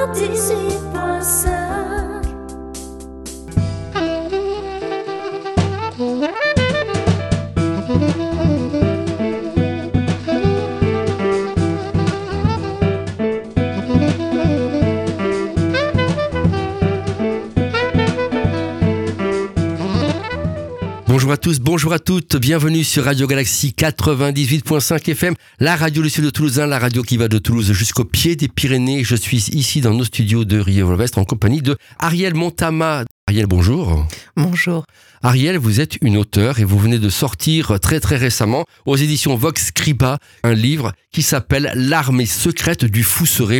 98.5. Bonjour à tous, bonjour à toutes, bienvenue sur Radio Galaxie 98.5 FM, la radio du sud de Toulousain, la radio qui va de Toulouse jusqu'au pied des Pyrénées. Je suis ici dans nos studios de Rieux-Volvest en compagnie de Ariel Montama. Ariel, bonjour. Bonjour. Ariel, vous êtes une auteure et vous venez de sortir très récemment aux éditions Vox Scriba un livre qui s'appelle L'armée secrète du Fousseret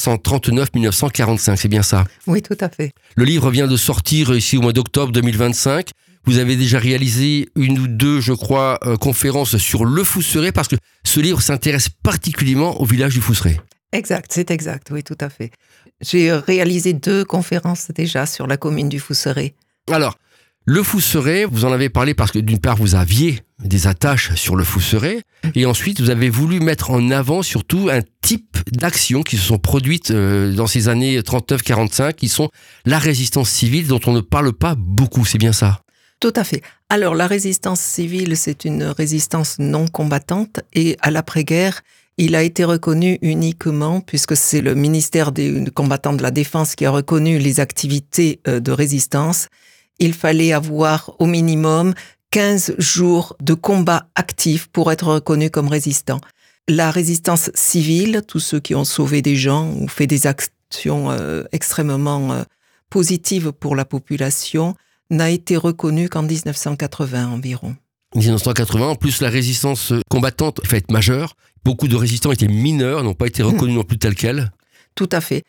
1939-1945, c'est bien ça? Oui, tout à fait. Le livre vient de sortir ici au mois d'octobre 2025. Vous avez déjà réalisé une ou deux, je crois, conférences sur le Fousseret parce que ce livre s'intéresse particulièrement au village du Fousseret. Exact, c'est exact, oui, tout à fait. J'ai réalisé 2 conférences déjà sur la commune du Fousseret. Alors, le Fousseret, vous en avez parlé parce que d'une part, vous aviez des attaches sur le Fousseret et ensuite, vous avez voulu mettre en avant surtout un type d'actions qui se sont produites dans ces années 39-45 qui sont la résistance civile dont on ne parle pas beaucoup, c'est bien ça? Tout à fait. Alors, la résistance civile, c'est une résistance non combattante et à l'après-guerre, il a été reconnu uniquement, puisque c'est le ministère des combattants de la Défense qui a reconnu les activités de résistance, il fallait avoir au minimum 15 jours de combat actif pour être reconnu comme résistant. La résistance civile, tous ceux qui ont sauvé des gens ou fait des actions extrêmement positives pour la population, n'a été reconnue qu'en 1980 environ. 1980, en plus la résistance combattante fait être majeure. Beaucoup de résistants étaient mineurs, n'ont pas été reconnus non plus tels quels. Tout à fait.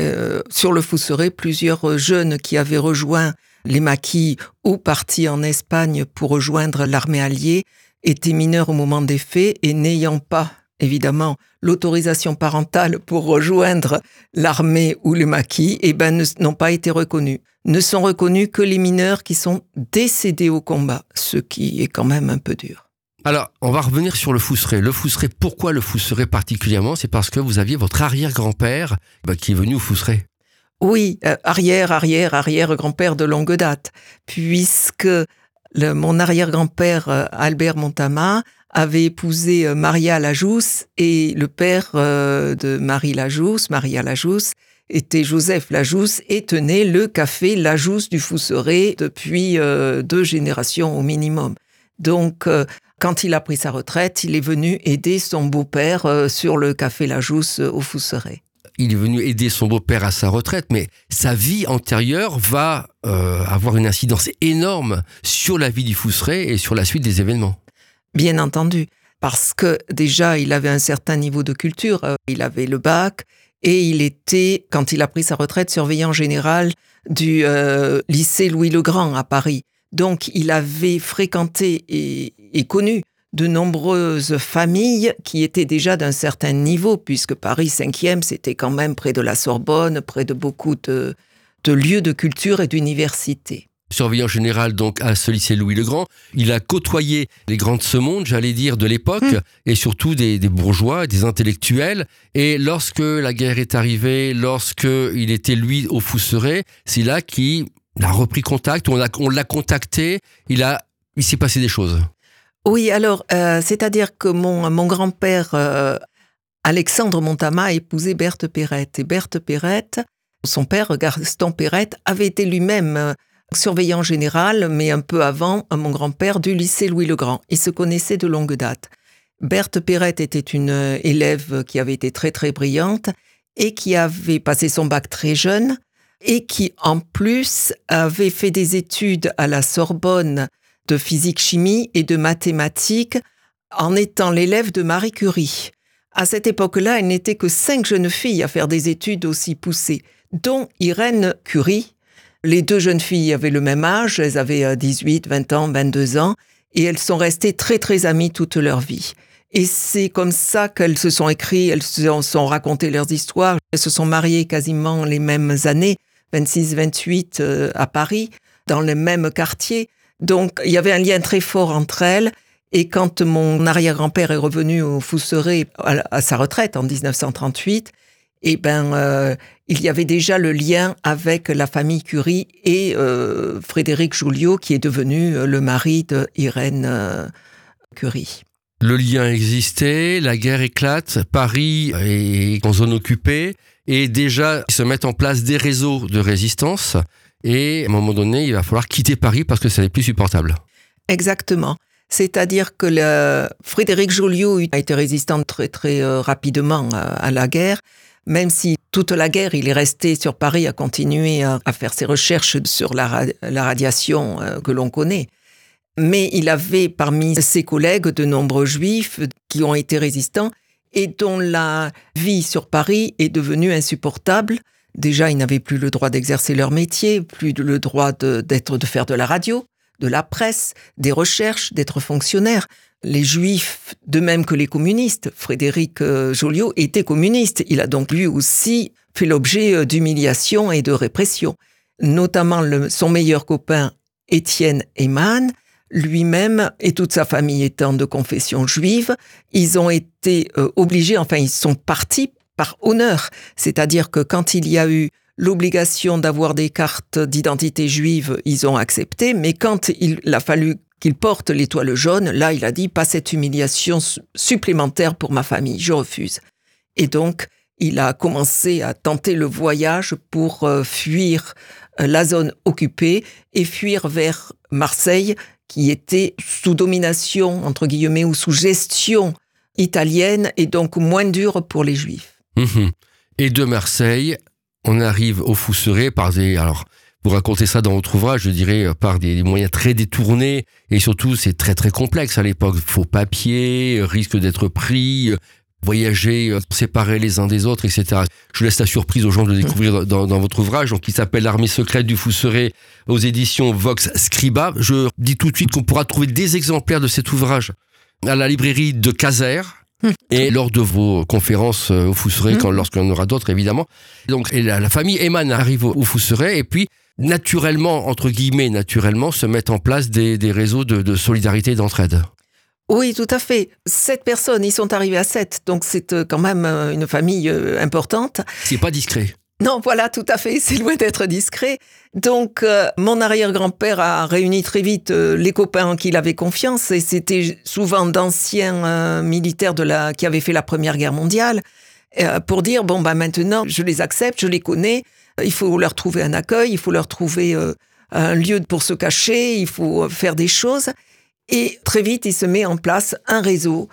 Sur le Fousseret, plusieurs jeunes qui avaient rejoint les maquis ou partis en Espagne pour rejoindre l'armée alliée étaient mineurs au moment des faits et n'ayant pas, évidemment, l'autorisation parentale pour rejoindre l'armée ou le maquis, n'ont pas été reconnus. Ne sont reconnus que les mineurs qui sont décédés au combat, ce qui est quand même un peu dur. Alors, on va revenir sur le Fousseret. Le Fousseret, pourquoi le Fousseret particulièrement? C'est parce que vous aviez votre arrière-grand-père qui est venu au Fousseret. Oui, arrière-grand-père de longue date, puisque mon arrière-grand-père Albert Montama avait épousé Maria Lajousse et le père de Maria Lajousse, était Joseph Lajousse et tenait le café Lajousse du Fousseret depuis 2 générations au minimum. Donc, quand il a pris sa retraite, il est venu aider son beau-père sur le café Lajousse au Fousseret. Il est venu aider son beau-père à sa retraite, mais sa vie antérieure va avoir une incidence énorme sur la vie du Fousseret et sur la suite des événements. Bien entendu, parce que déjà, il avait un certain niveau de culture. Il avait le bac et il était, quand il a pris sa retraite, surveillant général du lycée Louis-le-Grand à Paris. Donc, il avait fréquenté et connu de nombreuses familles qui étaient déjà d'un certain niveau, puisque Paris 5e, c'était quand même près de la Sorbonne, près de beaucoup de lieux de culture et d'universités. Surveillant général donc à ce lycée Louis-le-Grand, il a côtoyé les grands de ce monde, j'allais dire, de l'époque, et surtout des bourgeois, des intellectuels. Et lorsque la guerre est arrivée, lorsqu'il était lui au Fousseret, c'est là qu'il a repris contact, on l'a contacté, il s'est passé des choses. Oui, alors, c'est-à-dire que mon grand-père, Alexandre Montama, a épousé Berthe Perrette. Et Berthe Perrette, son père, Gaston Perrette, avait été lui-même surveillant général, mais un peu avant, mon grand-père, du lycée Louis-le-Grand. Ils se connaissaient de longue date. Berthe Perrette était une élève qui avait été très brillante et qui avait passé son bac très jeune et qui, en plus, avait fait des études à la Sorbonne de physique-chimie et de mathématiques en étant l'élève de Marie Curie. À cette époque-là, il n'était que 5 jeunes filles à faire des études aussi poussées, dont Irène Curie. Les 2 jeunes filles avaient le même âge, elles avaient 18, 20 ans, 22 ans, et elles sont restées très amies toute leur vie. Et c'est comme ça qu'elles se sont écrites, elles se sont racontées leurs histoires. Elles se sont mariées quasiment les mêmes années, 26-28 à Paris, dans le même quartier. Donc, il y avait un lien très fort entre elles. Et quand mon arrière-grand-père est revenu au Fousseret à sa retraite en 1938, il y avait déjà le lien avec la famille Curie et Frédéric Joliot, qui est devenu le mari d'Irène Curie. Le lien existait, la guerre éclate, Paris est en zone occupée, et déjà se mettent en place des réseaux de résistance, et à un moment donné, il va falloir quitter Paris parce que ça n'est plus supportable. Exactement. C'est-à-dire que Frédéric Joliot a été résistant très très rapidement à la guerre, même si toute la guerre, il est resté sur Paris à continuer à faire ses recherches sur la radiation que l'on connaît. Mais il avait parmi ses collègues de nombreux juifs qui ont été résistants et dont la vie sur Paris est devenue insupportable. Déjà, ils n'avaient plus le droit d'exercer leur métier, plus le droit de faire de la radio, de la presse, des recherches, d'être fonctionnaires. Les juifs, de même que les communistes, Frédéric Joliot était communiste. Il a donc lui aussi fait l'objet d'humiliation et de répression. Notamment son meilleur copain, Étienne Eymann, lui-même et toute sa famille étant de confession juive, ils ont été obligés, ils sont partis par honneur. C'est-à-dire que quand il y a eu l'obligation d'avoir des cartes d'identité juive, ils ont accepté, mais quand il a fallu qu'il porte l'étoile jaune, là, il a dit « pas cette humiliation supplémentaire pour ma famille, je refuse ». Et donc, il a commencé à tenter le voyage pour fuir la zone occupée et fuir vers Marseille, qui était sous domination, entre guillemets, ou sous gestion italienne, et donc moins dure pour les Juifs. Et de Marseille, on arrive au Fousseret par vous racontez ça dans votre ouvrage, je dirais, par des moyens très détournés, et surtout, c'est très très complexe à l'époque. Faux papiers, risque d'être pris, voyager séparés les uns des autres, etc. Je laisse la surprise aux gens de le découvrir dans votre ouvrage, donc qui s'appelle L'Armée secrète du Fousseret aux éditions Vox Scriba. Je dis tout de suite qu'on pourra trouver des exemplaires de cet ouvrage à la librairie de Caser et lors de vos conférences au Fousseret, lorsqu'il y en aura d'autres évidemment. Donc la famille Eymann arrive au Fousseret et puis naturellement, entre guillemets, se mettent en place des réseaux de solidarité et d'entraide. Oui, tout à fait. 7 personnes, ils sont arrivés à 7, donc c'est quand même une famille importante. C'est pas discret. Non, voilà, tout à fait, c'est loin d'être discret. Donc, mon arrière-grand-père a réuni très vite les copains qui l'avaient confiance, et c'était souvent d'anciens militaires qui avaient fait la Première Guerre mondiale, pour dire, maintenant, je les accepte, je les connais, il faut leur trouver un accueil, il faut leur trouver un lieu pour se cacher, il faut faire des choses. Et très vite, il se met en place un réseau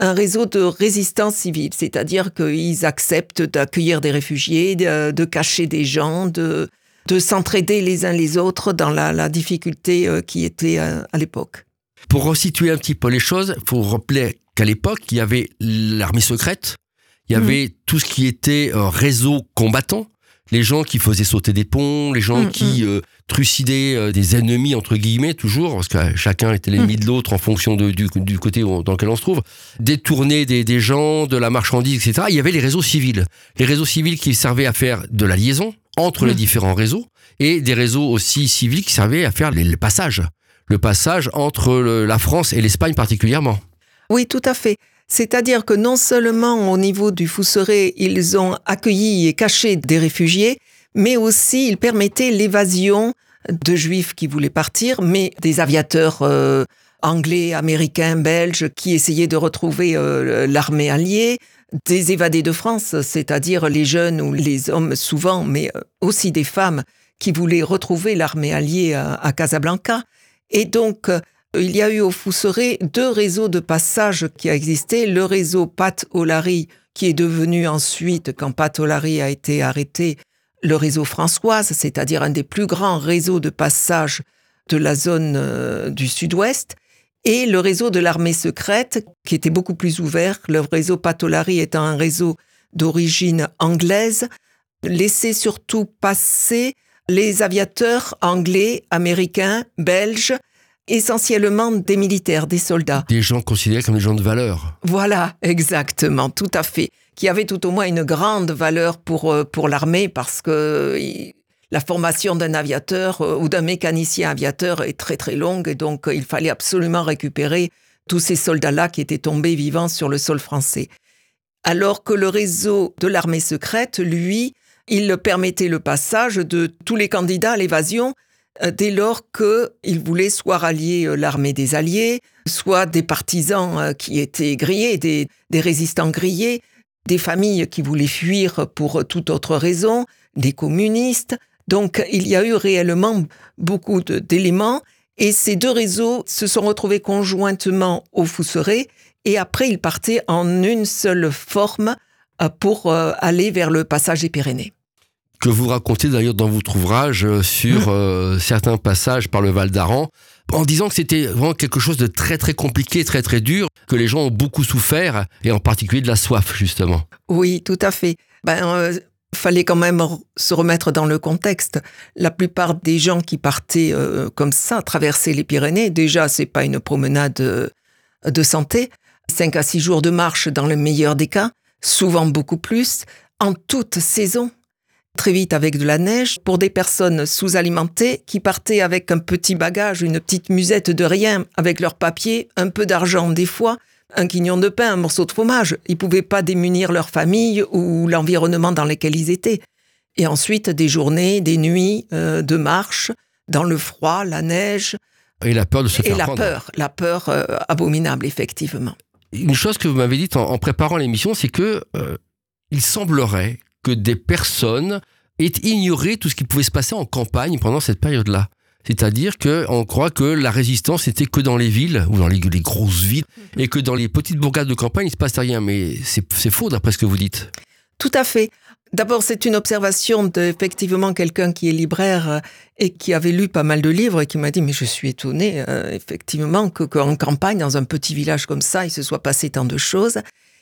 de résistance civile, c'est-à-dire qu'ils acceptent d'accueillir des réfugiés, de cacher des gens, de s'entraider les uns les autres dans la difficulté qui était à l'époque. Pour resituer un petit peu les choses, il faut rappeler qu'à l'époque, il y avait l'armée secrète, il y avait tout ce qui était réseau combattant, les gens qui faisaient sauter des ponts, les gens qui trucidaient des ennemis, entre guillemets, toujours, parce que chacun était l'ennemi de l'autre en fonction du côté dans lequel on se trouve, détourner des gens, de la marchandise, etc. Il y avait les réseaux civils. Les réseaux civils qui servaient à faire de la liaison entre les différents réseaux, et des réseaux aussi civils qui servaient à faire le passage entre la France et l'Espagne particulièrement. Oui, tout à fait. C'est-à-dire que non seulement au niveau du Fousseret, ils ont accueilli et caché des réfugiés, mais aussi ils permettaient l'évasion de Juifs qui voulaient partir, mais des aviateurs anglais, américains, belges qui essayaient de retrouver l'armée alliée, des évadés de France, c'est-à-dire les jeunes ou les hommes souvent, mais aussi des femmes qui voulaient retrouver l'armée alliée à Casablanca. Et donc, il y a eu au Fousseret 2 réseaux de passage qui a existé. Le réseau Pat-O'Larry, qui est devenu ensuite, quand Pat-O'Larry a été arrêté, le réseau Françoise, c'est-à-dire un des plus grands réseaux de passage de la zone du sud-ouest, et le réseau de l'armée secrète, qui était beaucoup plus ouvert. Le réseau Pat-O'Larry étant un réseau d'origine anglaise, laissait surtout passer les aviateurs anglais, américains, belges, essentiellement des militaires, des soldats. Des gens considérés comme des gens de valeur. Voilà, exactement, tout à fait. Qui avaient tout au moins une grande valeur pour l'armée, parce que la formation d'un aviateur ou d'un mécanicien aviateur est très très longue, et donc il fallait absolument récupérer tous ces soldats-là qui étaient tombés vivants sur le sol français. alors que le réseau de l'armée secrète, lui, il permettait le passage de tous les candidats à l'évasion dès lors qu'ils voulaient soit rallier l'armée des Alliés, soit des partisans qui étaient grillés, des résistants grillés, des familles qui voulaient fuir pour toute autre raison, des communistes. Donc il y a eu réellement beaucoup d'éléments et ces deux réseaux se sont retrouvés conjointement au Fousseret et après ils partaient en une seule forme pour aller vers le passage des Pyrénées. Que vous racontez d'ailleurs dans votre ouvrage sur certains passages par le Val d'Aran, en disant que c'était vraiment quelque chose de très très compliqué, très très dur, que les gens ont beaucoup souffert, et en particulier de la soif justement. Oui, tout à fait. Fallait quand même se remettre dans le contexte. La plupart des gens qui partaient comme ça, traverser les Pyrénées, déjà c'est pas une promenade de santé, 5 à 6 jours de marche dans le meilleur des cas, souvent beaucoup plus, en toute saison. Très vite avec de la neige, pour des personnes sous-alimentées qui partaient avec un petit bagage, une petite musette de rien, avec leurs papiers, un peu d'argent des fois, un quignon de pain, un morceau de fromage. Ils ne pouvaient pas démunir leur famille ou l'environnement dans lequel ils étaient. Et ensuite, des journées, des nuits de marche, dans le froid, la neige. Et la peur de se faire prendre. Et la peur abominable, effectivement. Une chose que vous m'avez dite en préparant l'émission, c'est que il semblerait que des personnes aient ignoré tout ce qui pouvait se passer en campagne pendant cette période-là. C'est-à-dire qu'on croit que la résistance était que dans les villes, ou dans les grosses villes, et que dans les petites bourgades de campagne, il ne se passait rien. Mais c'est faux d'après ce que vous dites. Tout à fait. D'abord, c'est une observation d'effectivement quelqu'un qui est libraire et qui avait lu pas mal de livres et qui m'a dit « Mais je suis étonné, effectivement, qu'en campagne, dans un petit village comme ça, il se soit passé tant de choses. »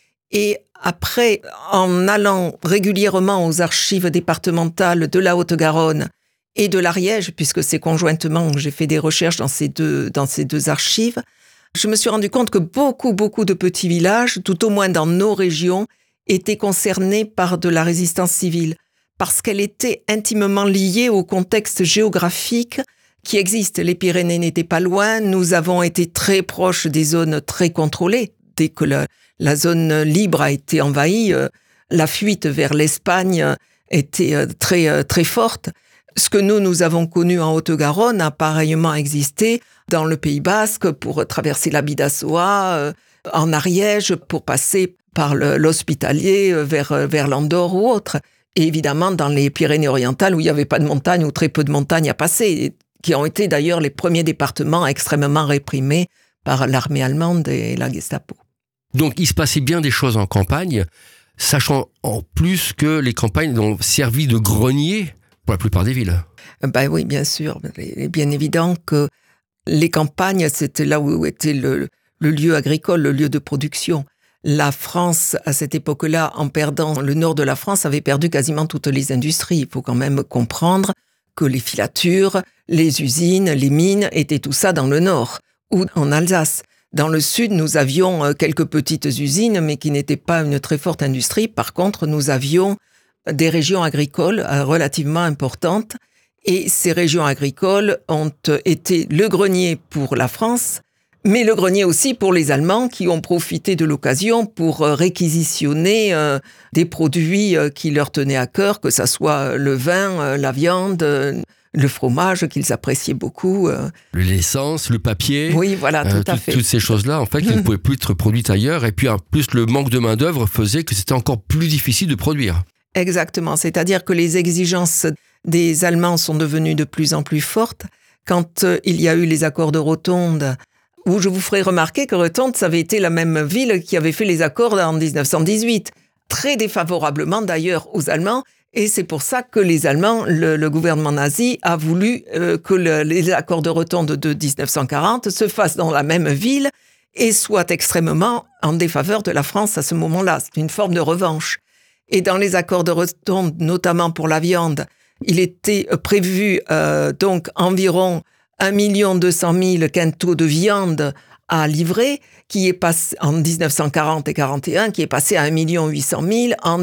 Et après, en allant régulièrement aux archives départementales de la Haute-Garonne et de l'Ariège, puisque c'est conjointement que j'ai fait des recherches dans ces deux archives, je me suis rendu compte que beaucoup de petits villages, tout au moins dans nos régions, étaient concernés par de la résistance civile, parce qu'elle était intimement liée au contexte géographique qui existe. Les Pyrénées n'étaient pas loin, nous avons été très proches des zones très contrôlées. Dès que la zone libre a été envahie, la fuite vers l'Espagne était très, très forte. Ce que nous avons connu en Haute-Garonne a pareillement existé dans le Pays Basque pour traverser la Bidassoa, en Ariège pour passer par l'Hospitalier vers l'Andorre ou autre. Et évidemment dans les Pyrénées-Orientales où il n'y avait pas de montagne ou très peu de montagnes à passer, qui ont été d'ailleurs les premiers départements extrêmement réprimés par l'armée allemande et la Gestapo. Donc il se passait bien des choses en campagne, sachant en plus que les campagnes ont servi de grenier pour la plupart des villes. Oui, bien sûr. Il est bien évident que les campagnes, c'était là où était le lieu agricole, le lieu de production. La France, à cette époque-là, en perdant le nord de la France, avait perdu quasiment toutes les industries. Il faut quand même comprendre que les filatures, les usines, les mines étaient tout ça dans le nord ou en Alsace. Dans le sud, nous avions quelques petites usines, mais qui n'étaient pas une très forte industrie. Par contre, nous avions des régions agricoles relativement importantes. Et ces régions agricoles ont été le grenier pour la France, mais le grenier aussi pour les Allemands qui ont profité de l'occasion pour réquisitionner des produits qui leur tenaient à cœur, que ça soit le vin, la viande, le fromage qu'ils appréciaient beaucoup. L'essence, le papier. Oui, voilà, tout à fait. Toutes ces choses-là, en fait, qui ne pouvaient plus être produites ailleurs. Et puis, en plus, le manque de main-d'œuvre faisait que c'était encore plus difficile de produire. Exactement. C'est-à-dire que les exigences des Allemands sont devenues de plus en plus fortes. Quand il y a eu les accords de Rotonde, où je vous ferai remarquer que Rotonde, ça avait été la même ville qui avait fait les accords en 1918. Très défavorablement d'ailleurs aux Allemands. Et c'est pour ça que les Allemands, le gouvernement nazi, a voulu que les accords de Rotonde de 1940 se fassent dans la même ville et soient extrêmement en défaveur de la France à ce moment-là. C'est une forme de revanche. Et dans les accords de Rotonde, notamment pour la viande, il était prévu donc environ 1 200 000 quintaux de viande à livrer, qui est passé en 1940 et 41, qui est passé à 1 800 000 en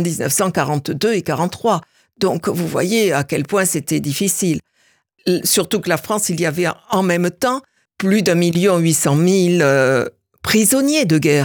1942 et 43. Donc, vous voyez à quel point c'était difficile. Surtout que la France, il y avait en même temps plus d'1 800 000 prisonniers de guerre.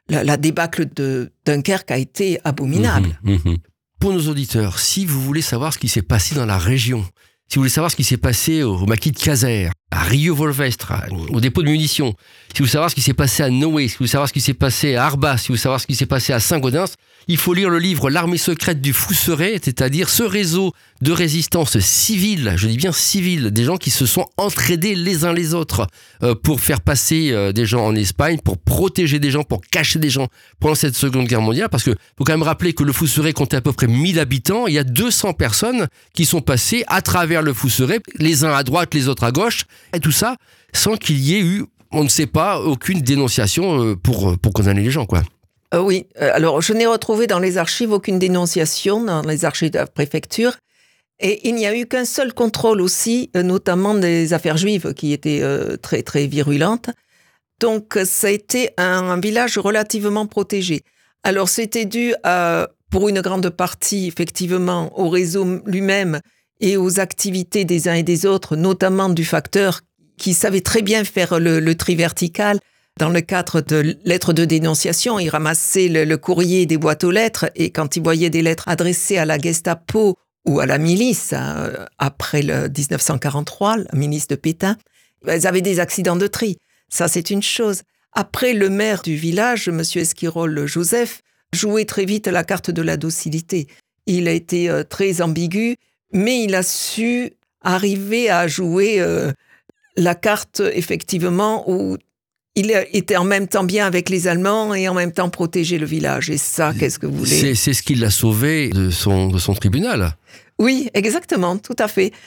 la débâcle de Dunkerque a été abominable. Pour nos auditeurs, si vous voulez savoir ce qui s'est passé dans la région, si vous voulez savoir ce qui s'est passé au maquis de Caser, à Rieux-Volvestre, au dépôt de munitions, si vous voulez savoir ce qui s'est passé à Noé, si vous voulez savoir ce qui s'est passé à Arbas, si vous voulez savoir ce qui s'est passé à Saint-Gaudens, il faut lire le livre L'armée secrète du Fousseret, c'est-à-dire ce réseau de résistance civile, je dis bien civile, des gens qui se sont entraidés les uns les autres pour faire passer des gens en Espagne, pour protéger des gens, pour cacher des gens pendant cette Seconde Guerre mondiale, parce que faut quand même rappeler que le Fousseret comptait à peu près 1000 habitants, il y a 200 personnes qui sont passées à travers le Fousseret, les uns à droite, les autres à gauche, et tout ça sans qu'il y ait eu, on ne sait pas, aucune dénonciation pour condamner les gens, quoi. Oui, alors je n'ai retrouvé dans les archives aucune dénonciation, dans les archives de la préfecture, et il n'y a eu qu'un seul contrôle aussi, notamment des affaires juives qui étaient très très virulentes. Donc ça a été un village relativement protégé. Alors c'était dû pour une grande partie effectivement au réseau lui-même et aux activités des uns et des autres, notamment du facteur qui savait très bien faire le tri vertical. Dans le cadre de lettres de dénonciation, il ramassait le courrier des boîtes aux lettres et quand il voyait des lettres adressées à la Gestapo ou à la milice, après le 1943, la milice de Pétain, ils avaient des accidents de tri. Ça, c'est une chose. Après, le maire du village, M. Esquirol Joseph, jouait très vite la carte de la docilité. Il a été très ambigu, mais il a su arriver à jouer la carte, effectivement, où il était en même temps bien avec les Allemands et en même temps protéger le village. Et ça, qu'est-ce que vous voulez ? C'est ce qui l'a sauvé de son tribunal. Oui, exactement, tout à fait.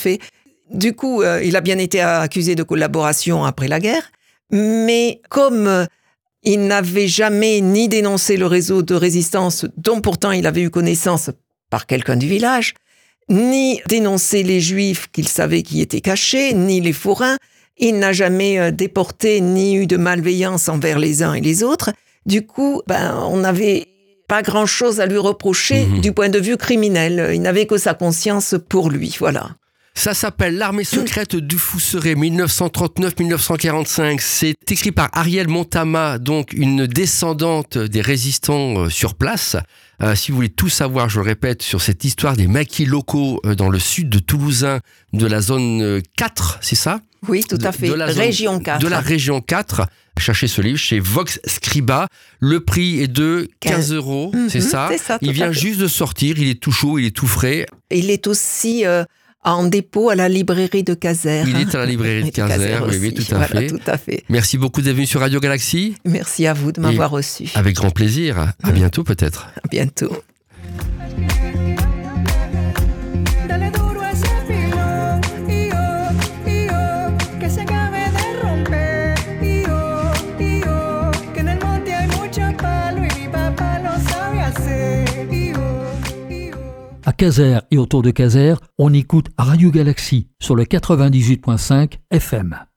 Du coup, il a bien été accusé de collaboration après la guerre, mais comme il n'avait jamais ni dénoncé le réseau de résistance dont pourtant il avait eu connaissance par quelqu'un du village, ni dénoncé les Juifs qu'il savait qui étaient cachés, ni les forains, il n'a jamais déporté ni eu de malveillance envers les uns et les autres. Du coup, on n'avait pas grand-chose à lui reprocher du point de vue criminel. Il n'avait que sa conscience pour lui, voilà. Ça s'appelle L'armée secrète du Fousseret, 1939-1945. C'est écrit par Ariel Montama, donc une descendante des résistants sur place. Si vous voulez tout savoir, je le répète, sur cette histoire des maquis locaux dans le sud de Toulousain, de la zone 4, c'est ça ? Oui, tout à fait. Région 4. De la région 4. Cherchez ce livre chez Vox Scriba. Le prix est de 15 €, c'est ça ? C'est ça, il vient juste de sortir, il est tout chaud, il est tout frais. Il est aussi en dépôt à la librairie de Caser. Il est à la librairie de Caser, oui, tout à fait. Tout à fait. Merci beaucoup d'être venu sur Radio Galaxie. Merci à vous de m'avoir reçu. Avec grand plaisir. À bientôt peut-être. À bientôt. À Caser et autour de Caser, on écoute Radio Galaxie sur le 98.5 FM.